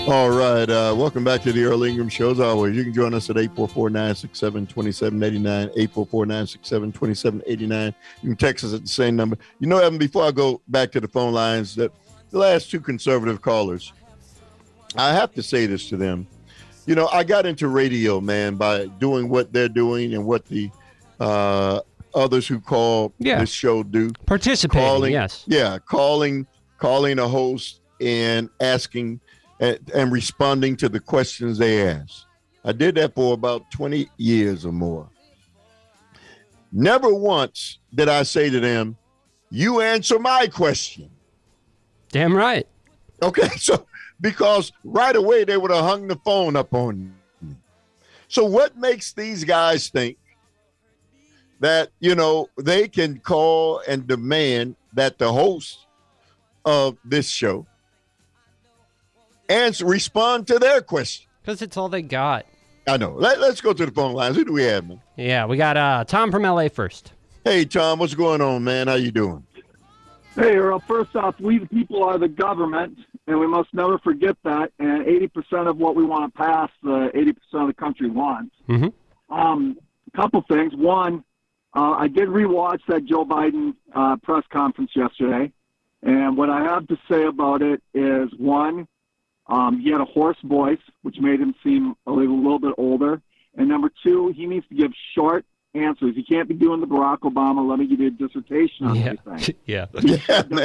All right. Welcome back to the Earl Ingram Show. As always, you can join us at 844-967-2789, 844-967-2789. You can text us at the same number. You know, Evan, before I go back to the phone lines, that the last two conservative callers, I have to say this to them. You know, I got into radio, man, by doing what they're doing and what the others who call this show do. Participating, yes. Yeah, calling a host and asking and responding to the questions they ask. I did that for about 20 years or more. Never once did I say to them, you answer my question. Damn right. Okay, so because right away they would have hung the phone up on me. So what makes these guys think that, you know, they can call and demand that the host of this show respond to their question? Because it's all they got. I know. Let's go to the phone lines. Who do we have, man? Yeah, we got Tom from L.A. first. Hey, Tom, what's going on, man? How you doing? Hey, Earl, first off, we the people are the government, and we must never forget that. And 80% of what we want to pass, 80% of the country wants. Mm-hmm. A couple things. One, I did rewatch that Joe Biden press conference yesterday, and what I have to say about it is, one, he had a hoarse voice, which made him seem a little bit older. And number two, he needs to give short answers. He can't be doing the Barack Obama, let me give you a dissertation on everything. Yeah. He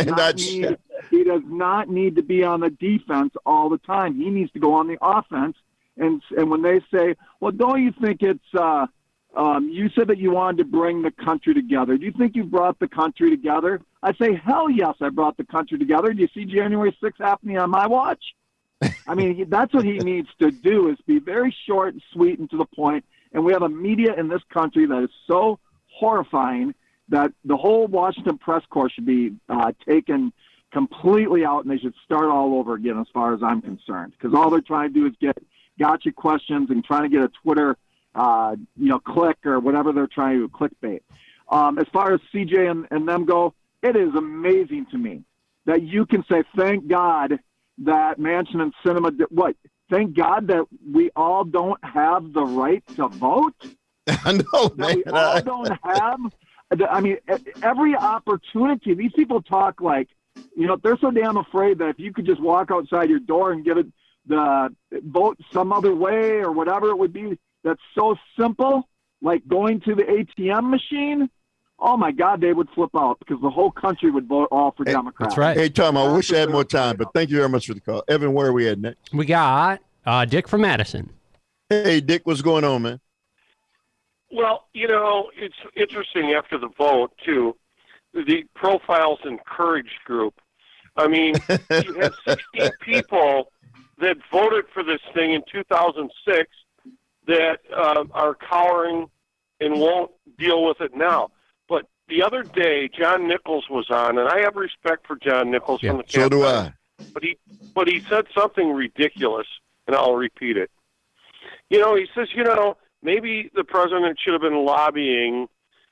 does not need to be on the defense all the time. He needs to go on the offense. And when they say, well, don't you think it's you said that you wanted to bring the country together. Do you think you brought the country together? I say, hell yes, I brought the country together. Do you see January 6th happening on my watch? I mean, that's what he needs to do, is be very short and sweet and to the point. And we have a media in this country that is so horrifying that the whole Washington press corps should be taken completely out, and they should start all over again as far as I'm concerned. Because all they're trying to do is get gotcha questions and trying to get a Twitter click or whatever they're trying to do, clickbait. As far as CJ and them go, it is amazing to me that you can say, thank God that Manchin and Sinema did what? Thank God that we all don't have the right to vote. I know, man. We all don't have. I mean, every opportunity. These people talk like, you know, they're so damn afraid that if you could just walk outside your door and get the vote some other way or whatever it would be, that's so simple, like going to the ATM machine. Oh, my God, they would flip out because the whole country would vote all for Democrats. That's right. Hey, Tom, I wish I had more time, but thank you very much for the call. Evan, where are we at next? We got Dick from Madison. Hey, Dick, what's going on, man? Well, you know, it's interesting after the vote, too, the Profiles and Courage group. I mean, you had 16 people that voted for this thing in 2006 that are cowering and won't deal with it now. But the other day, John Nichols was on, and I have respect for John Nichols from the campaign. So do I. But he said something ridiculous, and I'll repeat it. You know, he says, you know, maybe the president should have been lobbying,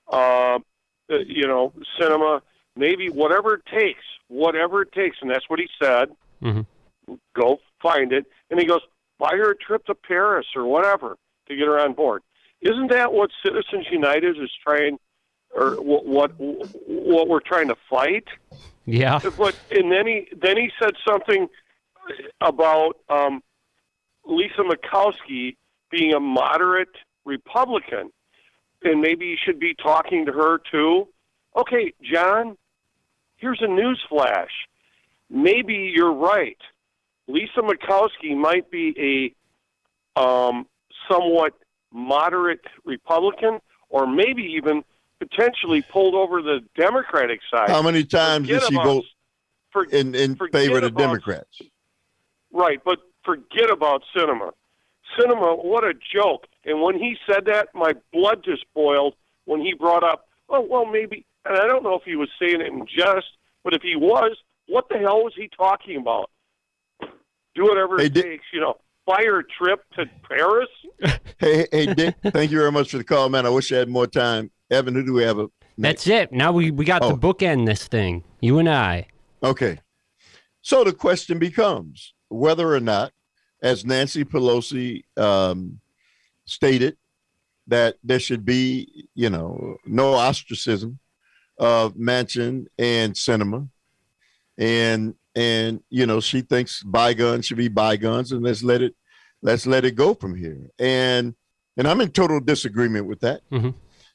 Sinema, maybe whatever it takes, and that's what he said. Mm-hmm. Go find it. And he goes, buy her a trip to Paris or whatever to get her on board. Isn't that what Citizens United is trying, or what we're trying to fight? Yeah. But and then he said something about Lisa Murkowski being a moderate Republican, and maybe you should be talking to her too. Okay, John, here's a news flash. Maybe you're right. Lisa Murkowski might be a somewhat moderate Republican, or maybe even potentially pulled over the Democratic side. How many times did she vote in favor of the Democrats? Right, but forget about Sinema. Sinema, what a joke. And when he said that, my blood just boiled when he brought up, oh, well, maybe, and I don't know if he was saying it in jest, but if he was, what the hell was he talking about? Do whatever it takes, buy her a trip to Paris. Hey, Dick, thank you very much for the call, man. I wish I had more time. Evan, who do we have? That's it. Now we got to bookend this thing, you and I. Okay. So the question becomes whether or not as Nancy Pelosi stated, that there should be, no ostracism of Manchin and Sinema. And she thinks bygones should be bygones, and let's let it go from here. And I'm in total disagreement with that. Mm-hmm.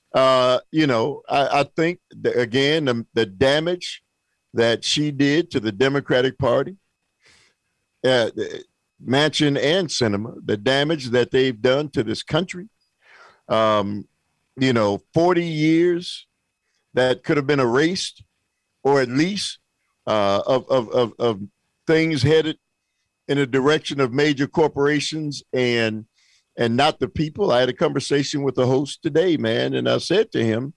I think again, the damage that she did to the Democratic Party, Manchin and Sinema, the damage that they've done to this country, 40 years that could have been erased, or at least of things headed in the direction of major corporations and not the people. I had a conversation with the host today, man, and I said to him,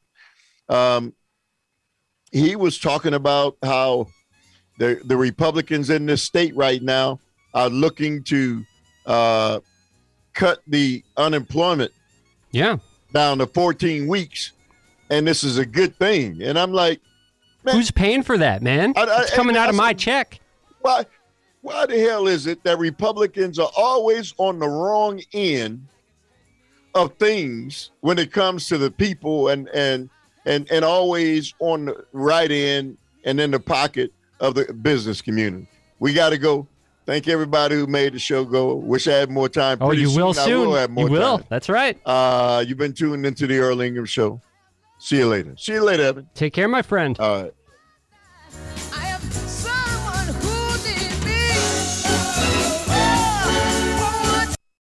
he was talking about how the Republicans in this state right now are looking to cut the unemployment down to 14 weeks, and this is a good thing. And I'm like, man, who's paying for that, man? It's coming out of my check. Why the hell is it that Republicans are always on the wrong end of things when it comes to the people, and always on the right end and in the pocket of the business community? We got to go. Thank everybody who made the show go. Wish I had more time. Oh, you will soon. I will have more you will. time. That's right. You've been tuned into the Earl Ingham Show. See you later. See you later, Evan. Take care, my friend. All right.